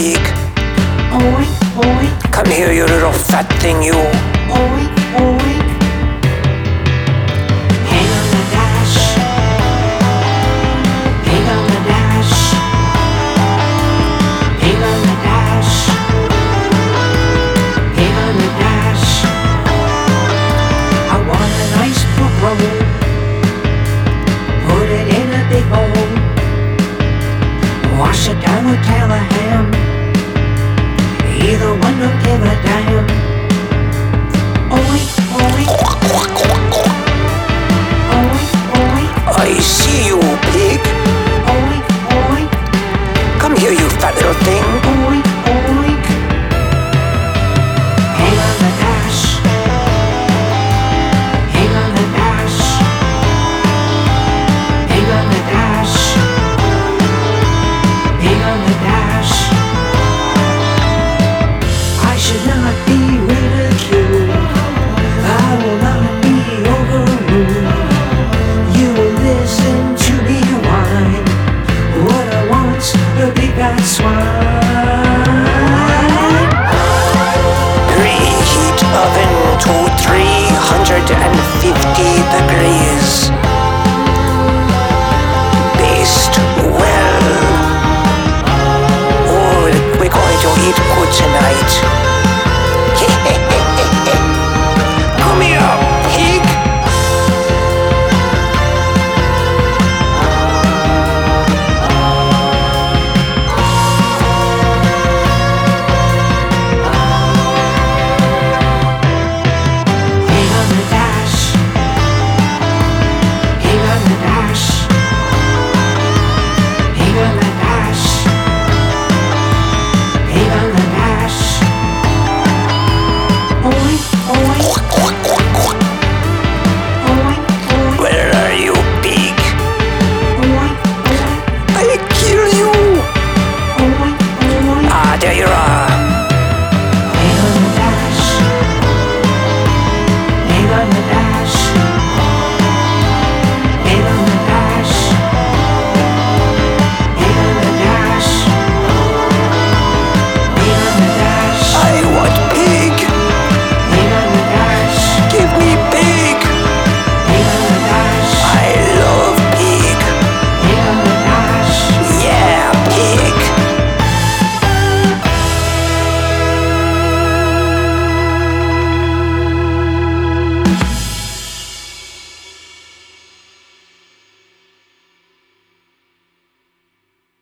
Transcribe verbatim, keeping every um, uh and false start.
pig. Oink, oink, Come here, you little fat thing, you. oink, oink. Hang on the dash. Hang on the dash. Hang on the dash. Hang on the dash. I want a nice pork roll. Put it in a big bowl. Wash it down with tail of ham. Either one don't give a damn. Oink, oink. Oink, oink. I see you, pig. Oink, oink. Come here, you fat little thing. Oink, oink. Hang on the dash. Hang on the dash. Hang on the dash. Hang on the dash. I should not be ridiculed. I will not be overruled. You will listen to me whine. What I want's the big bad swine. Preheat oven to three hundred fifty degrees.